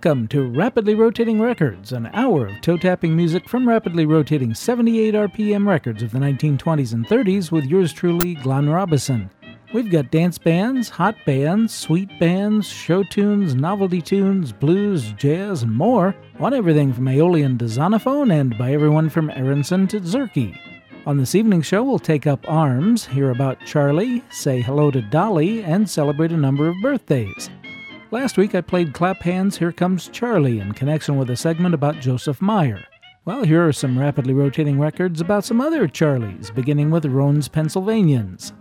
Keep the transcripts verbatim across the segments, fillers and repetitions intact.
Welcome to Rapidly Rotating Records, an hour of toe-tapping music from rapidly rotating seventy-eight R P M records of the nineteen twenties and thirties with yours truly, Glenn Robison. We've got dance bands, hot bands, sweet bands, show tunes, novelty tunes, blues, jazz, and more on everything from Aeolian to Zonophone and by everyone from Aronson to Zerke. On this evening's show, we'll take up arms, hear about Charlie, say hello to Dolly, and celebrate a number of birthdays. Last week I played Clap Hands, Here Comes Charlie in connection with a segment about Joseph Meyer. Well, here are some rapidly rotating records about some other Charlies, beginning with Roan's Pennsylvanians.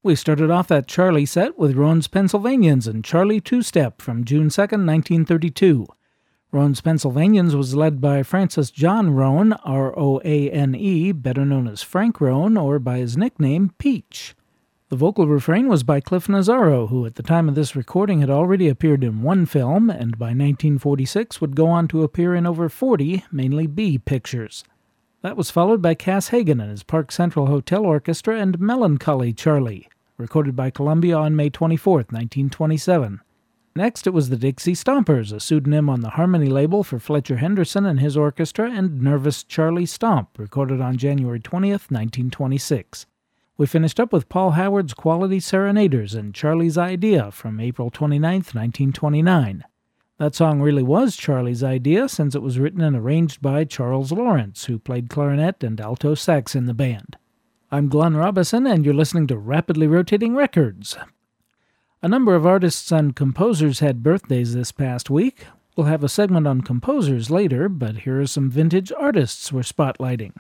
We started off that Charlie set with Roan's Pennsylvanians and Charlie Two-Step from June second, nineteen thirty-two. Roan's Pennsylvanians was led by Francis John Roan, R O A N E, better known as Frank Roan, or by his nickname, Peach. The vocal refrain was by Cliff Nazzaro, who at the time of this recording had already appeared in one film, and by nineteen forty-six would go on to appear in over forty, mainly B, pictures. That was followed by Cass Hagen and his Park Central Hotel Orchestra and Melancholy Charlie, recorded by Columbia on May twenty-fourth, nineteen twenty-seven. Next, it was the Dixie Stompers, a pseudonym on the Harmony label for Fletcher Henderson and his orchestra, and Nervous Charlie Stomp, recorded on January twentieth, nineteen twenty-six. We finished up with Paul Howard's Quality Serenaders and Charlie's Idea from April twenty-ninth, nineteen twenty-nine. That song really was Charlie's idea, since it was written and arranged by Charles Lawrence, who played clarinet and alto sax in the band. I'm Glenn Robison, and you're listening to Rapidly Rotating Records. A number of artists and composers had birthdays this past week. We'll have a segment on composers later, but here are some vintage artists we're spotlighting.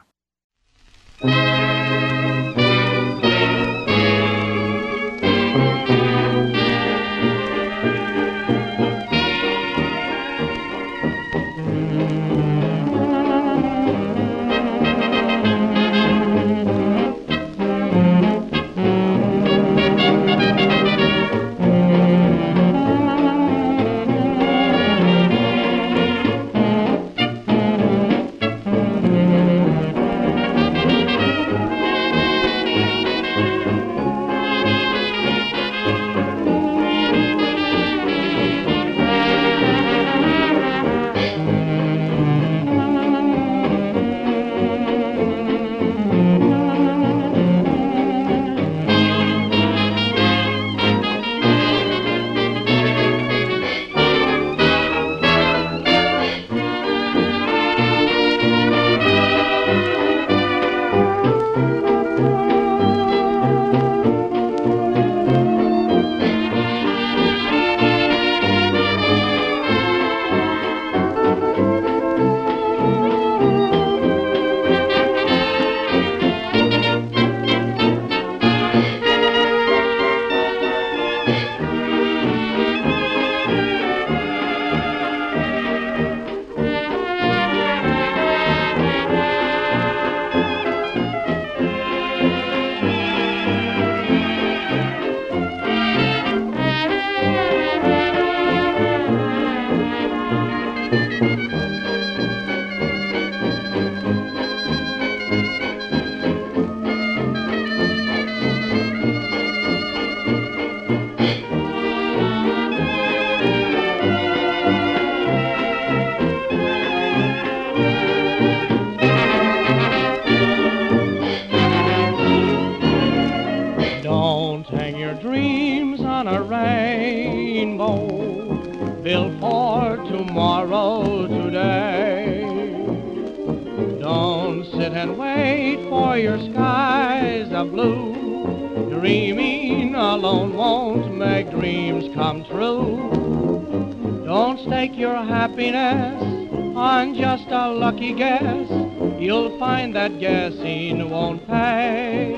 Lucky guess, you'll find that guessing won't pay.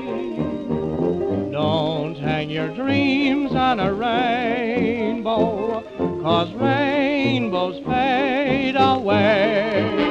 Don't hang your dreams on a rainbow, 'cause rainbows fade away.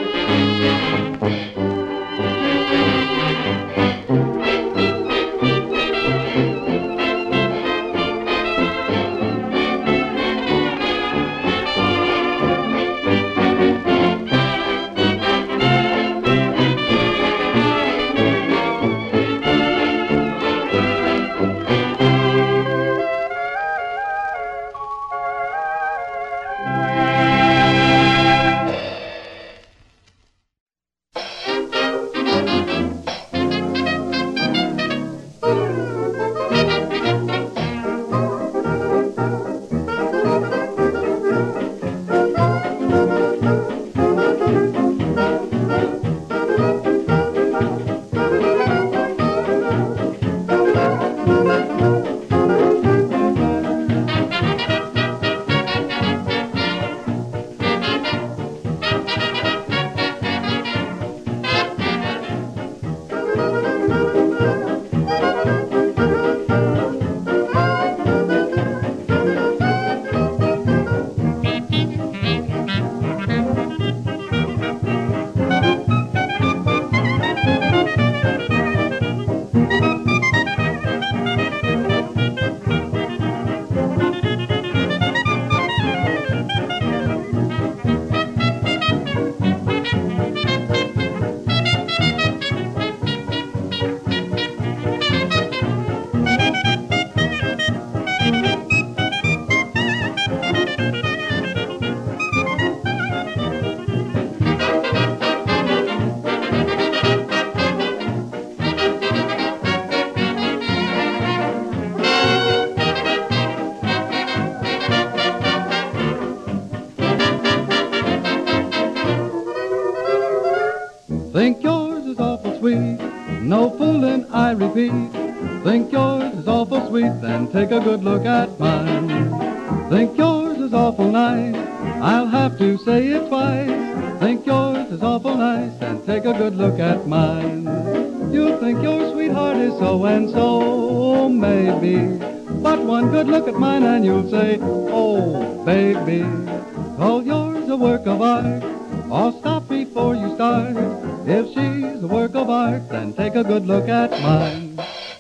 Think yours is awful sweet, no fooling, I repeat. Think yours is awful sweet, then take a good look at mine. Think yours is awful nice, I'll have to say it twice. Think yours is awful nice, then take a good look at mine. You'll think your sweetheart is so-and-so, maybe. But one good look at mine and you'll say, oh, baby. Call yours a work of art, or stop before you start. If she's a work of art, then take a good look at mine.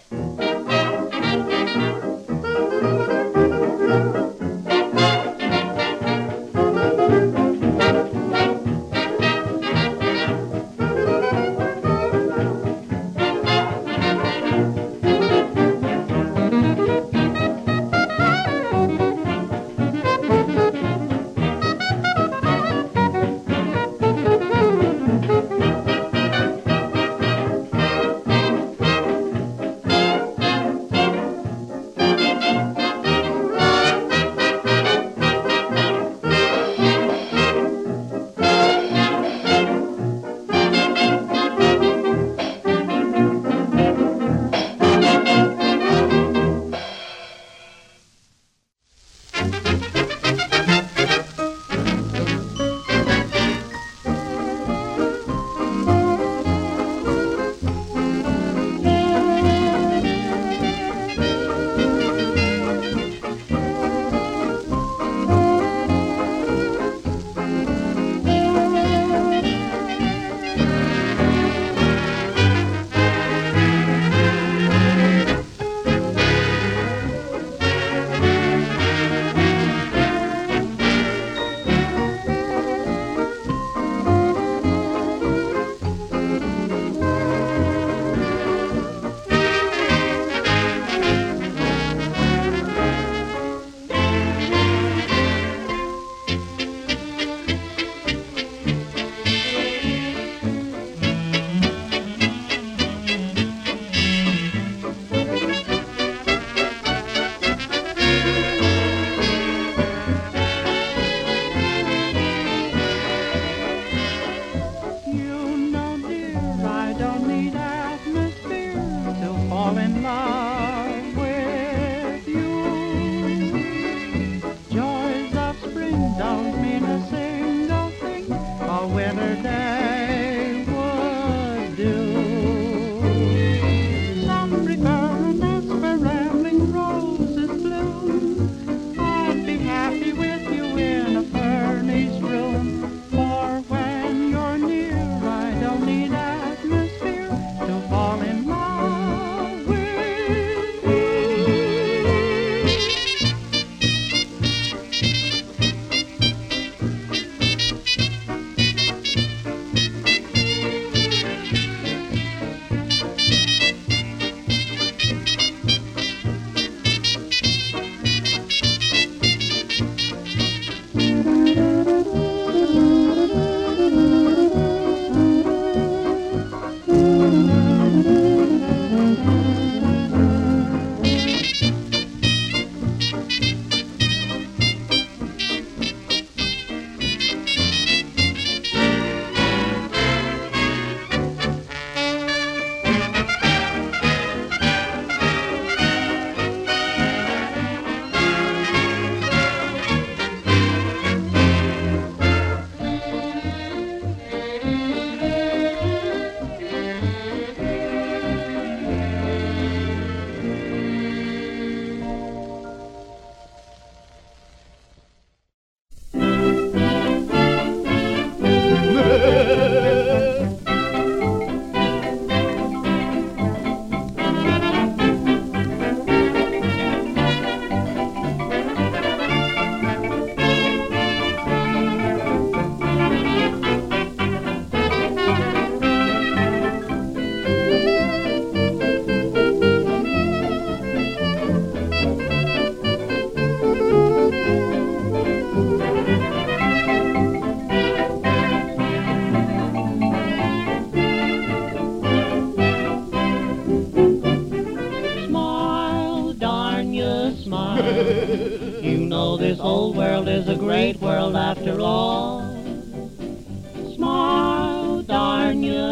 You know this old world is a great world after all. Smile, darn you.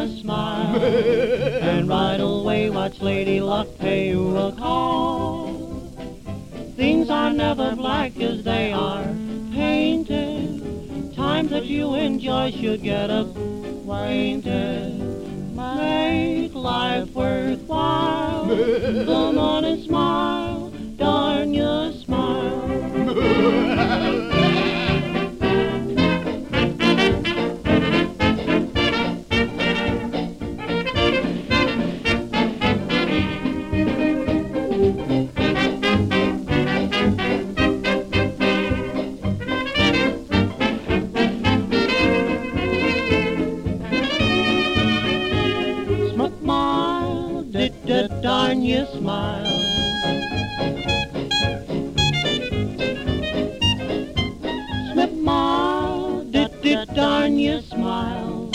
a smile, and right away watch Lady Luck pay you a call. Things are never black as they are painted. Times that you enjoy should get acquainted. Make life worthwhile. Come on and smile, darn you smile. Darn you smile. Smile, did did darn you smile.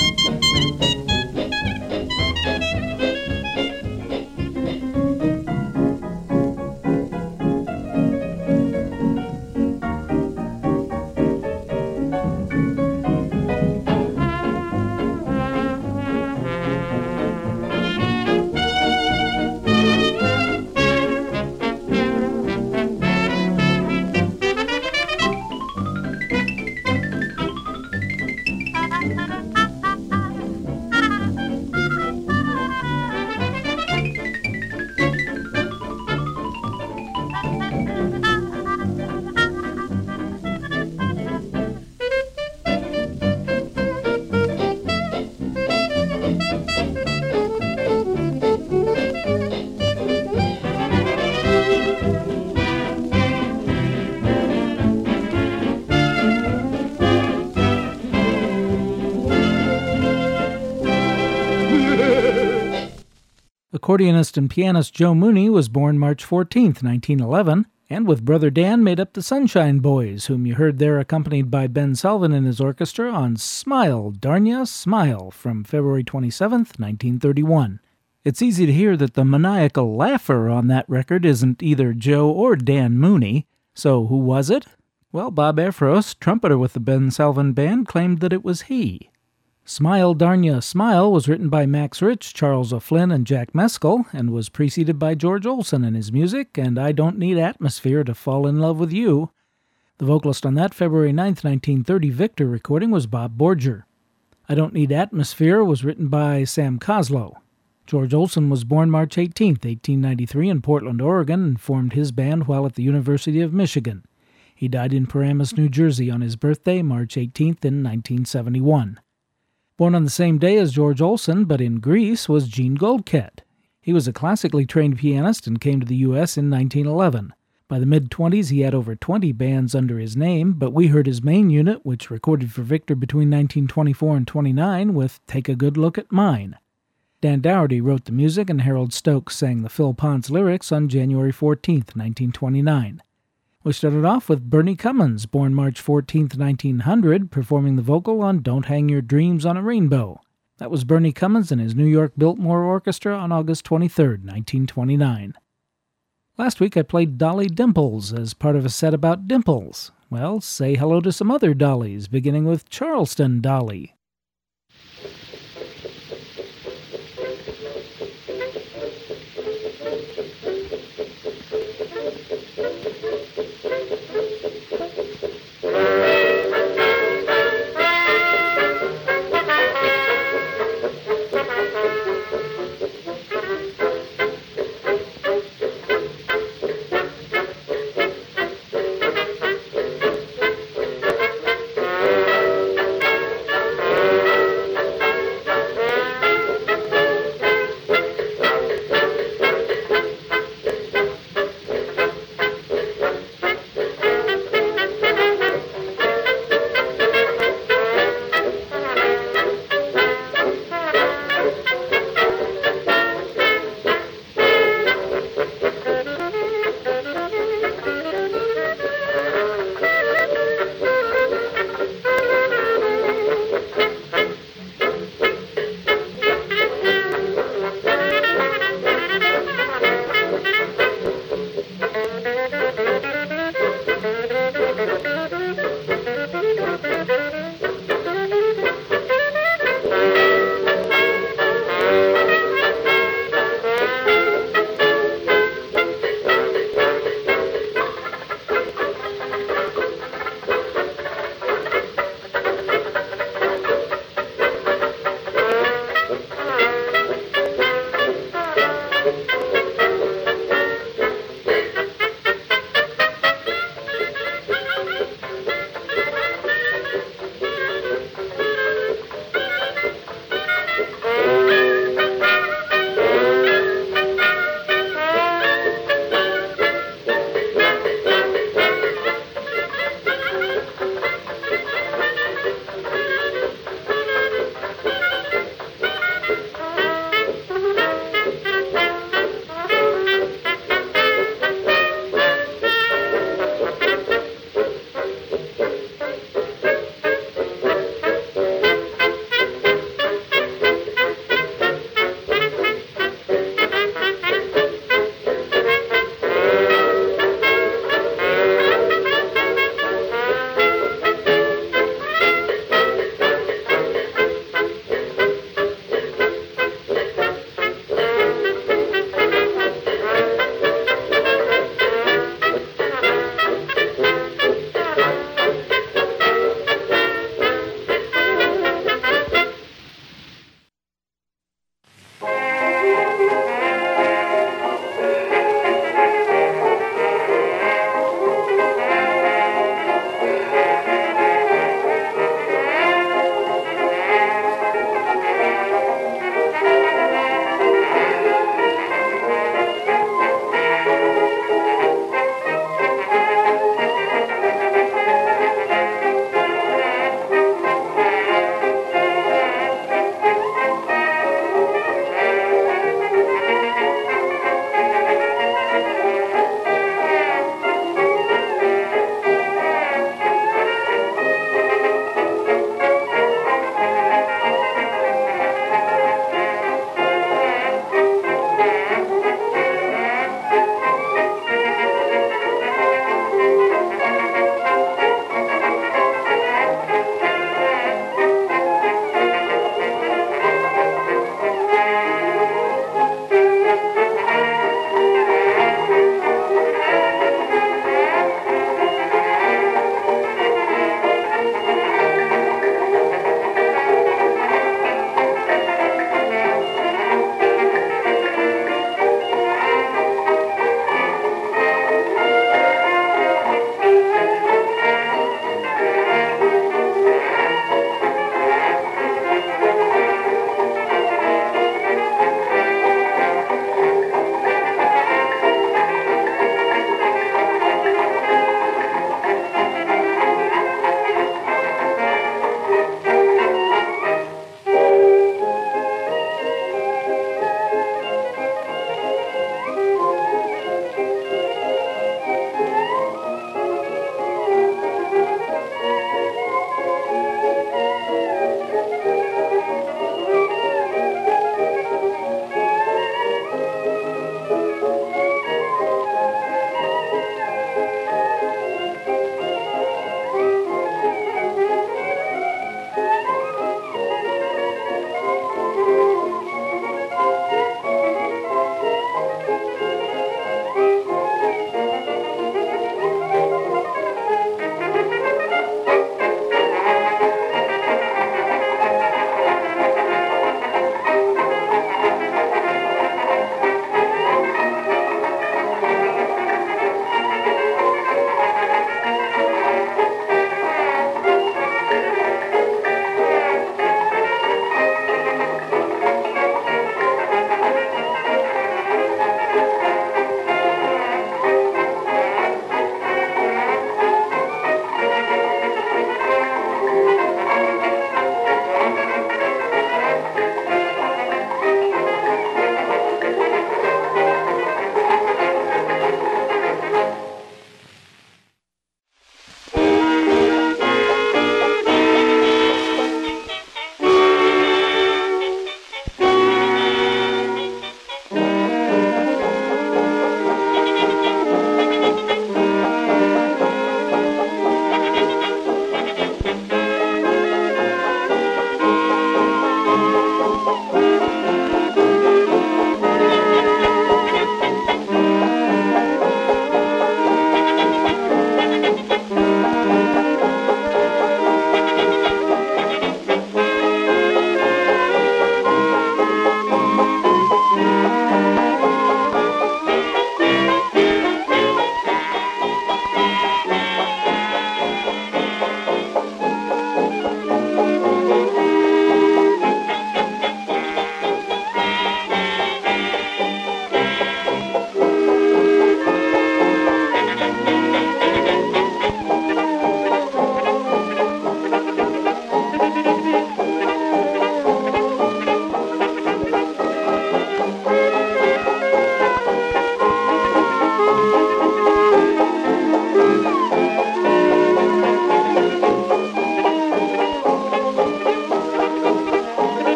Accordionist and pianist Joe Mooney was born March fourteenth, nineteen eleven, and with brother Dan made up the Sunshine Boys, whom you heard there accompanied by Ben Selvin and his orchestra on Smile, Darn Ya, Smile from February twenty-seventh, nineteen thirty-one. It's easy to hear that the maniacal laugher on that record isn't either Joe or Dan Mooney. So who was it? Well, Bob Efros, trumpeter with the Ben Selvin Band, claimed that it was he. Smile, Darn Ya, Smile was written by Max Rich, Charles O'Flynn, and Jack Meskel, and was preceded by George Olson in his music, and I Don't Need Atmosphere to Fall in Love with You. The vocalist on that February ninth, nineteen thirty Victor recording was Bob Borger. I Don't Need Atmosphere was written by Sam Coslow. George Olson was born March eighteenth, eighteen ninety-three in Portland, Oregon, and formed his band while at the University of Michigan. He died in Paramus, New Jersey on his birthday, March eighteenth in nineteen seventy-one. Born on the same day as George Olson, but in Greece, was Gene Goldkett. He was a classically trained pianist and came to the U S in nineteen eleven. By the mid-twenties, he had over twenty bands under his name, but we heard his main unit, which recorded for Victor between nineteen twenty-four and twenty-nine, with Take a Good Look at Mine. Dan Dougherty wrote the music, and Harold Stokes sang the Phil Ponce lyrics on January fourteenth, nineteen twenty-nine. We started off with Bernie Cummins, born March fourteenth, nineteen hundred, performing the vocal on Don't Hang Your Dreams on a Rainbow. That was Bernie Cummins and his New York Biltmore Orchestra on August twenty-third, nineteen twenty-nine. Last week I played Dolly Dimples as part of a set about dimples. Well, say hello to some other dollies, beginning with Charleston Dolly.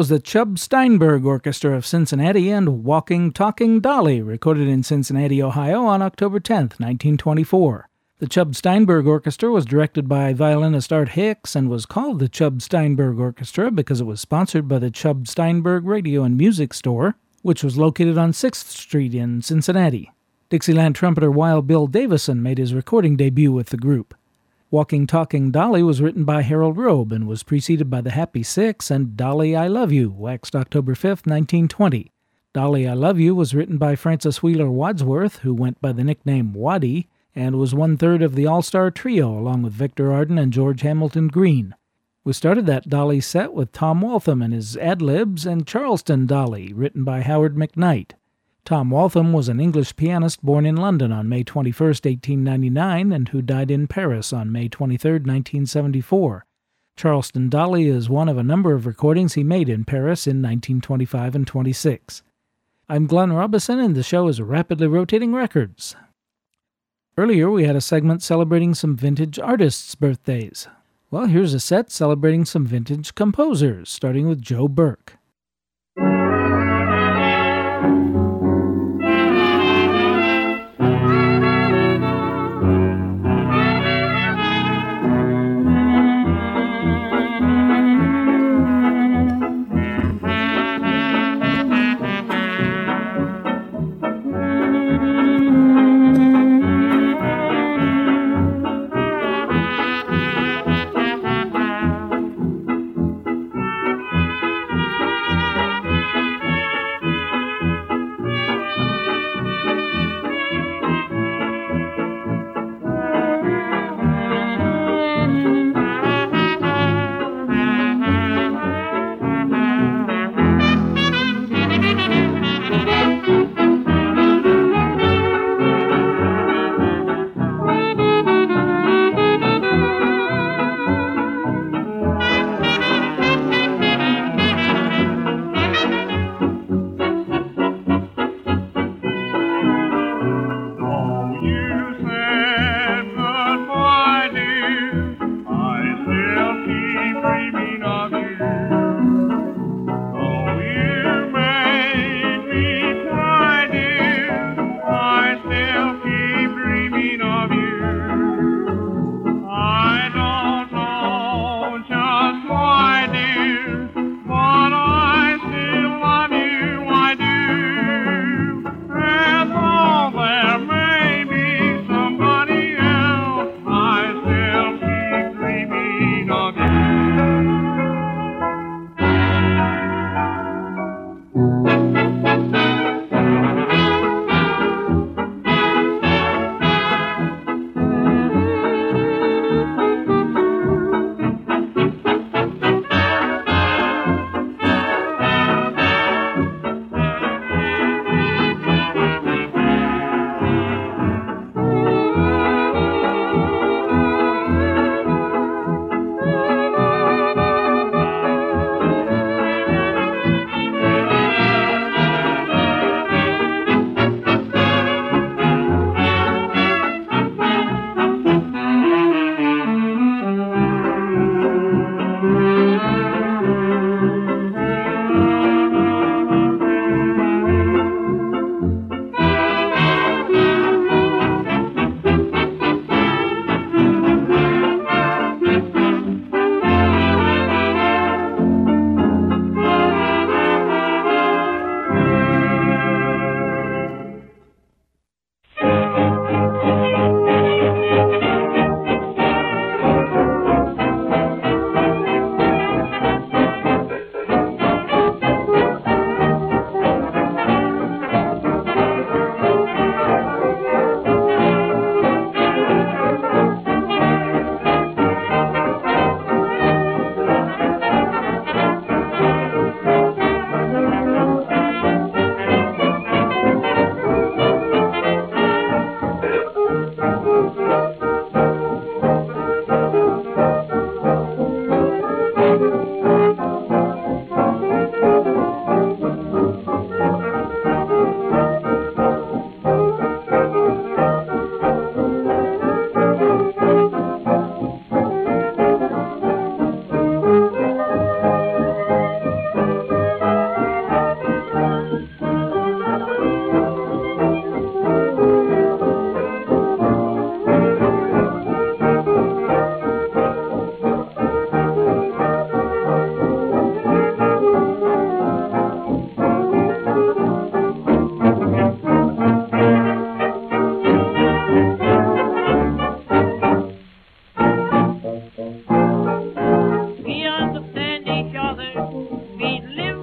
was the Chub Steinberg Orchestra of Cincinnati and Walking Talking Dolly, recorded in Cincinnati, Ohio on October tenth, nineteen twenty-four. The Chub Steinberg Orchestra was directed by violinist Art Hicks and was called the Chub Steinberg Orchestra because it was sponsored by the Chub Steinberg Radio and Music Store, which was located on sixth Street in Cincinnati. Dixieland trumpeter Wild Bill Davison made his recording debut with the group. Walking Talking Dolly was written by Harold Robe and was preceded by the Happy Six and Dolly I Love You, waxed October fifth, nineteen twenty. Dolly I Love You was written by Francis Wheeler Wadsworth, who went by the nickname Waddy, and was one-third of the All-Star Trio, along with Victor Arden and George Hamilton Green. We started that Dolly set with Tom Waltham and his ad-libs and Charleston Dolly, written by Howard McKnight. Tom Waltham was an English pianist born in London on May twenty-first, eighteen ninety-nine, and who died in Paris on May twenty-third, nineteen seventy-four. Charleston Dolly is one of a number of recordings he made in Paris in nineteen twenty-five and twenty-six. I'm Glenn Robison, and the show is Rapidly Rotating Records. Earlier, we had a segment celebrating some vintage artists' birthdays. Well, here's a set celebrating some vintage composers, starting with Joe Burke.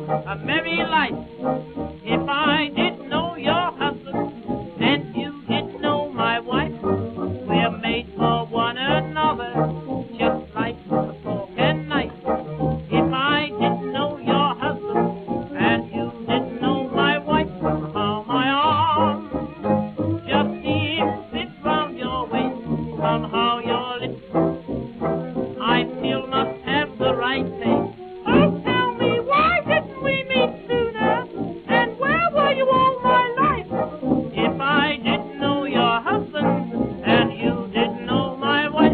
a merry life. If I didn't know your husband and you didn't know my wife, we're made for one another, just like a fork and knife. If I didn't know your husband and you didn't know my wife, somehow my arms just seem fit round your waist, somehow your lips I feel must have the right taste. Oh, tell me, why didn't we meet sooner? And where were you all my life? If I didn't know your husband and you didn't know my wife.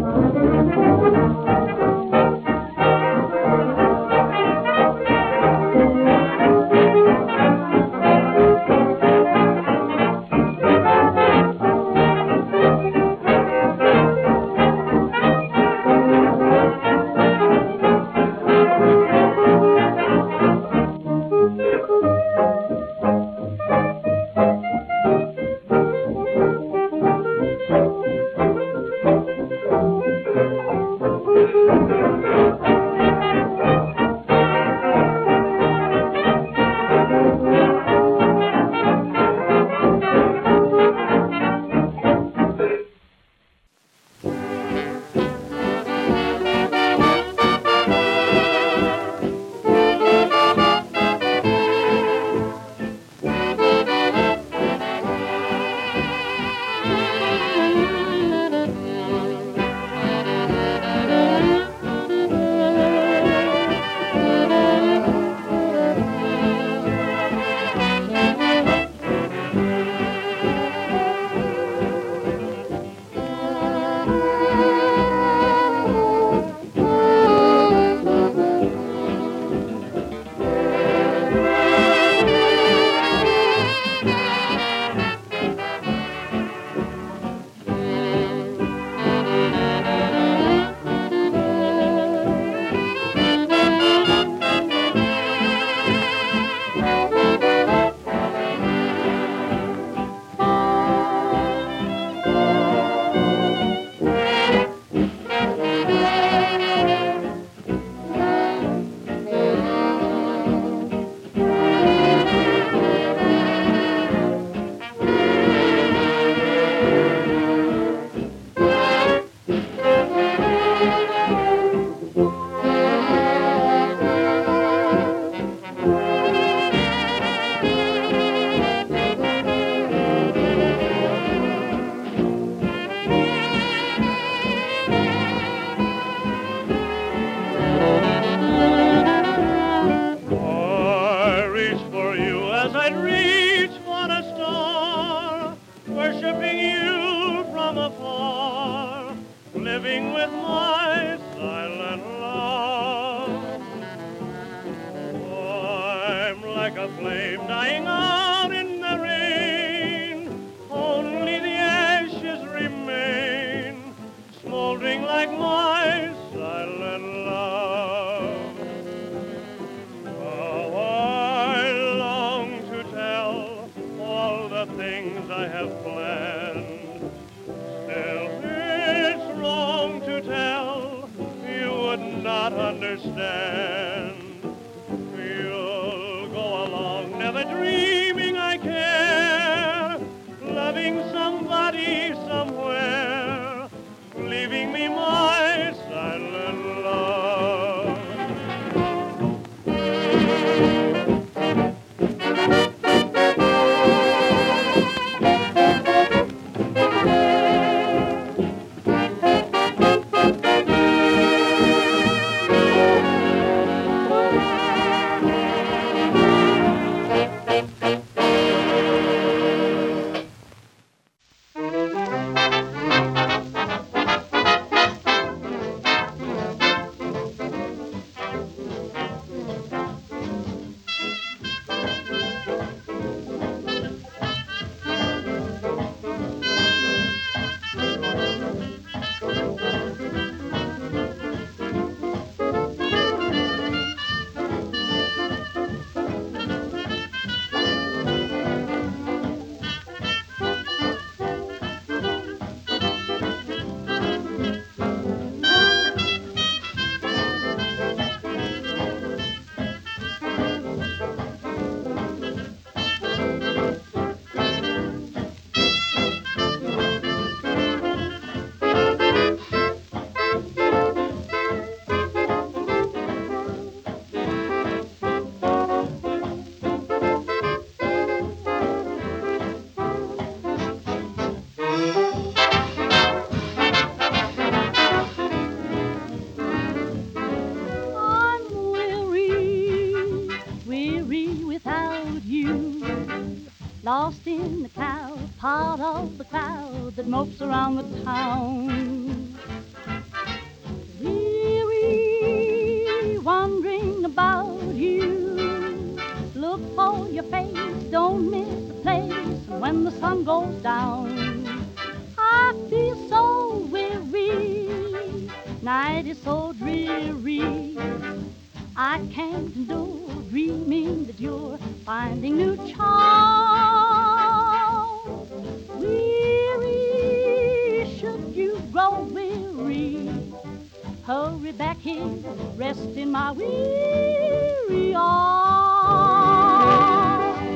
I'd reach for a star, worshiping you from afar, living with my silent love. I'm like a flame dying out in the rain, only the ashes remain, smoldering like my silent love. Things I have planned, still it's wrong to tell, you would not understand. You'll go along never dreaming without you. Lost in the cloud, part of the crowd that mopes around the town. Weary, wondering about you. Look for your face, don't miss the place when the sun goes down. I feel so weary, night is so dreary. I can't endure dreaming that you're finding new charms. Weary, should you grow weary, hurry back here, rest in my weary arms.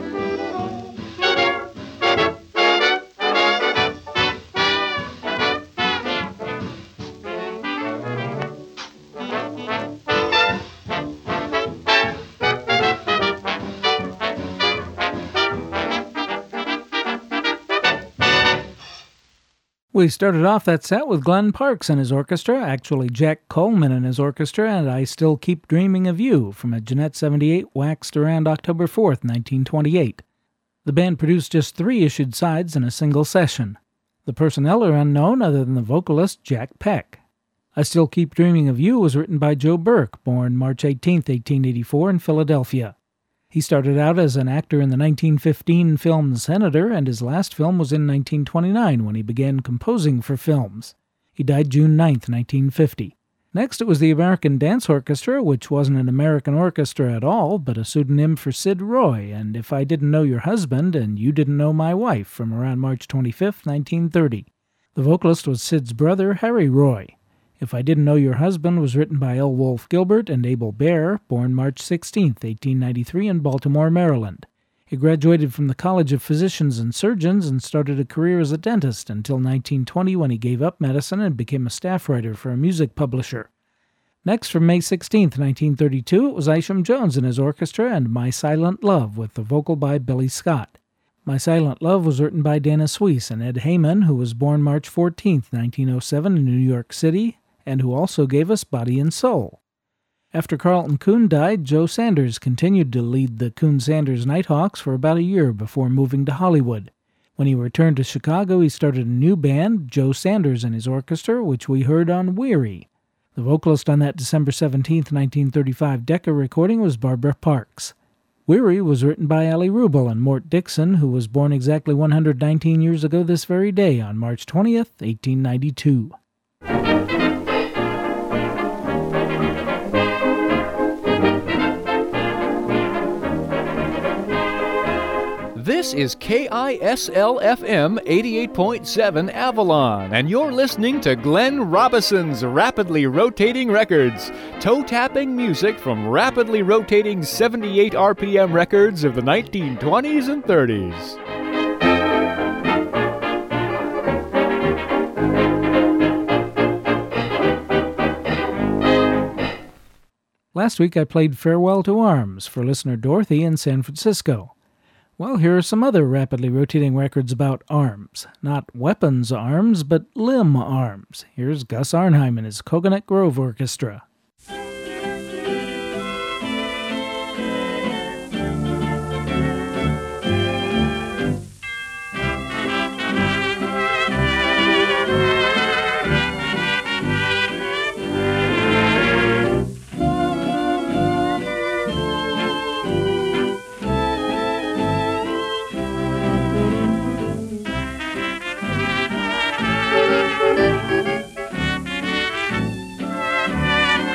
We started off that set with Glenn Parks and his orchestra, actually Jack Coleman and his orchestra, and I Still Keep Dreaming of You from a Jeanette seventy-eight waxed around October fourth, nineteen twenty-eight. The band produced just three issued sides in a single session. The personnel are unknown other than the vocalist Jack Peck. I Still Keep Dreaming of You was written by Joe Burke, born March eighteenth, eighteen eighty-four in Philadelphia. He started out as an actor in the nineteen fifteen film The Senator, and his last film was in nineteen twenty-nine when he began composing for films. He died June ninth, nineteen fifty. Next, it was the American Dance Orchestra, which wasn't an American orchestra at all, but a pseudonym for Sid Roy, and If I Didn't Know Your Husband and You Didn't Know My Wife from around March twenty-fifth, nineteen thirty. The vocalist was Sid's brother, Harry Roy. If I Didn't Know Your Husband was written by L. Wolfe Gilbert and Abel Baer, born March sixteenth, eighteen ninety-three in Baltimore, Maryland. He graduated from the College of Physicians and Surgeons and started a career as a dentist until nineteen twenty when he gave up medicine and became a staff writer for a music publisher. Next, from May sixteenth, nineteen thirty-two, it was Isham Jones and his orchestra and My Silent Love with the vocal by Billy Scott. My Silent Love was written by Dana Suisse and Ed Heyman, who was born March fourteenth, nineteen oh seven in New York City, and who also gave us Body and Soul. After Carlton Coon died, Joe Sanders continued to lead the Coon-Sanders Nighthawks for about a year before moving to Hollywood. When he returned to Chicago, he started a new band, Joe Sanders and his orchestra, which we heard on Weary. The vocalist on that December seventeenth, nineteen thirty-five Decca recording was Barbara Parks. Weary was written by Ali Rubel and Mort Dixon, who was born exactly one hundred nineteen years ago this very day on March twentieth, eighteen ninety-two. This is K I S L F M eighty-eight point seven Avalon, and you're listening to Glenn Robison's Rapidly Rotating Records, toe-tapping music from rapidly rotating seventy-eight R P M records of the nineteen twenties and thirties. Last week I played Farewell to Arms for listener Dorothy in San Francisco. Well, here are some other rapidly rotating records about arms. Not weapons arms, but limb arms. Here's Gus Arnheim and his Coconut Grove Orchestra. Thank you.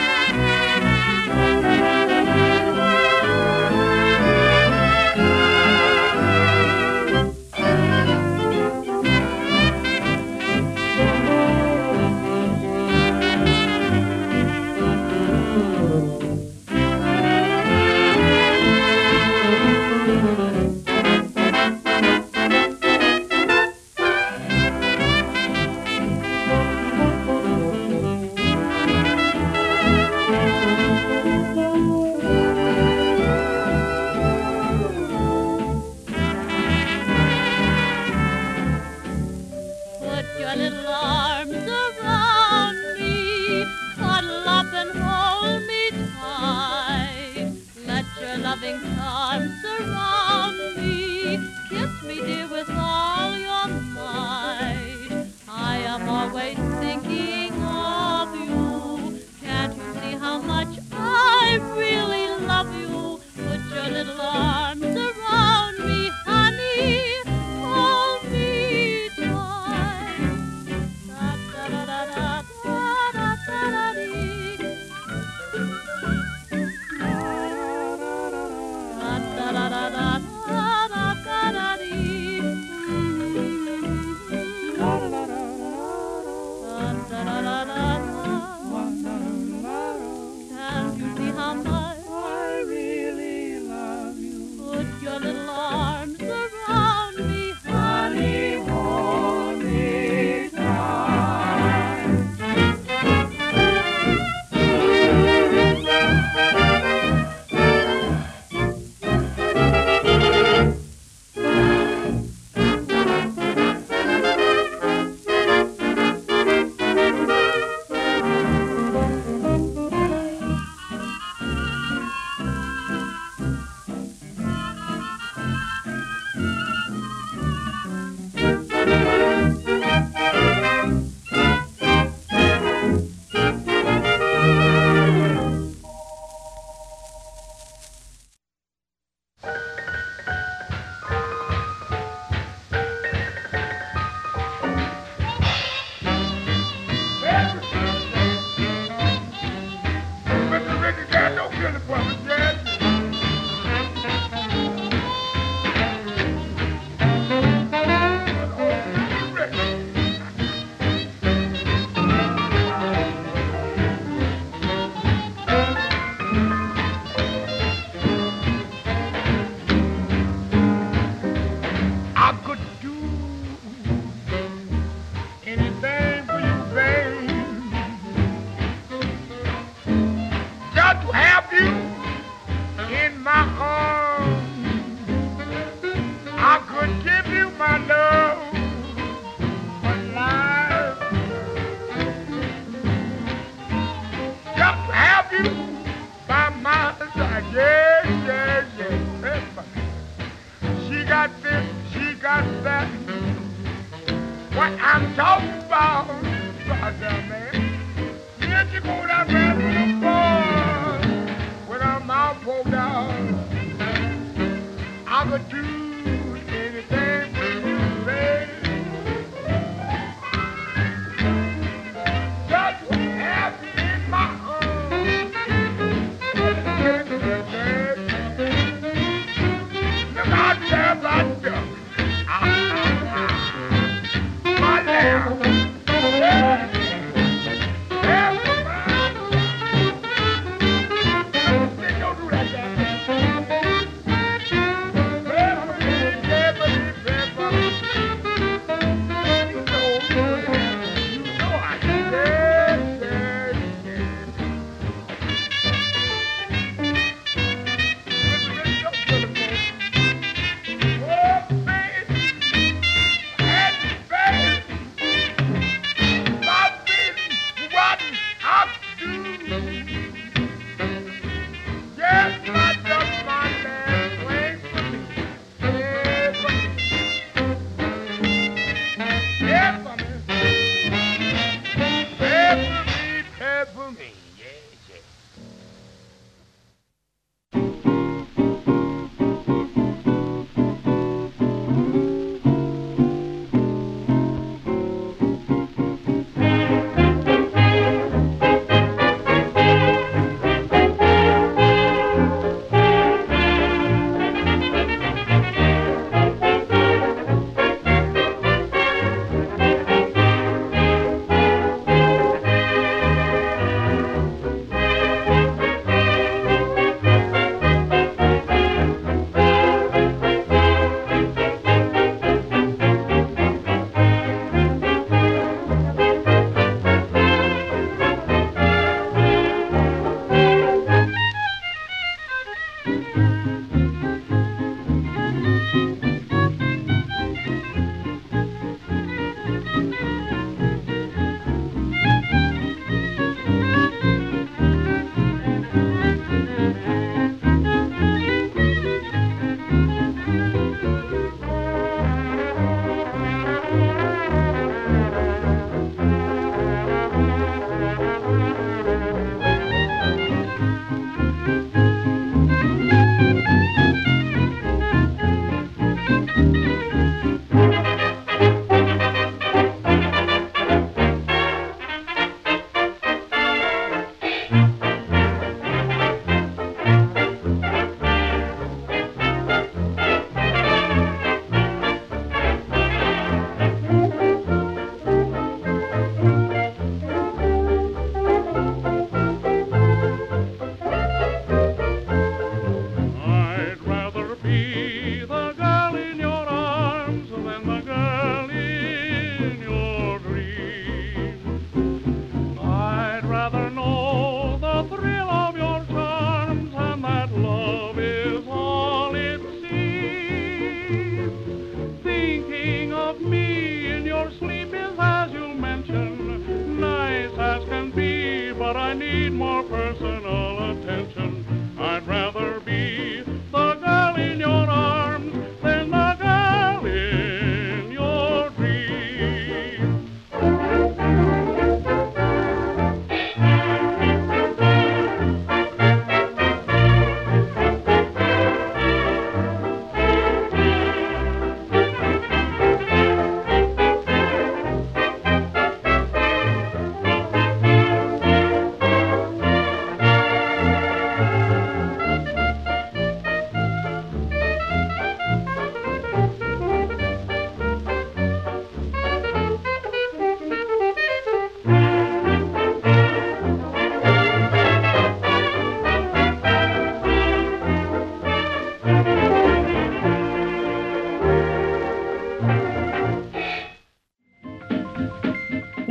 personal attention. I'd rather be the girl in your arms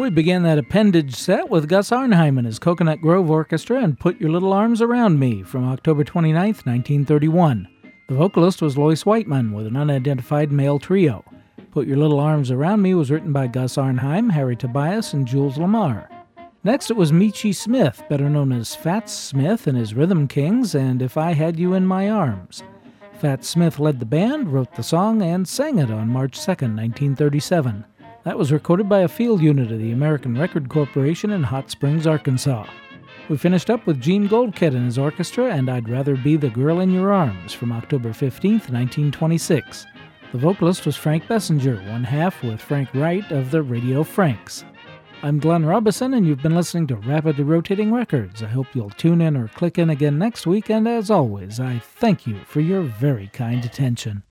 We began that appendage set with Gus Arnheim and his Coconut Grove Orchestra and Put Your Little Arms Around Me from October twenty-ninth, nineteen thirty-one. The vocalist was Lois Whiteman with an unidentified male trio. Put Your Little Arms Around Me was written by Gus Arnheim, Harry Tobias, and Jules Lamar. Next it was Michi Smith, better known as Fats Smith and his Rhythm Kings, and If I Had You in My Arms. Fats Smith led the band, wrote the song, and sang it on March second, nineteen thirty-seven. That was recorded by a field unit of the American Record Corporation in Hot Springs, Arkansas. We finished up with Gene Goldkett and his orchestra and I'd Rather Be the Girl in Your Arms from October fifteenth, nineteen twenty-six. The vocalist was Frank Bessinger, one half with Frank Wright of the Radio Franks. I'm Glenn Robison, and you've been listening to Rapidly Rotating Records. I hope you'll tune in or click in again next week, and as always, I thank you for your very kind attention.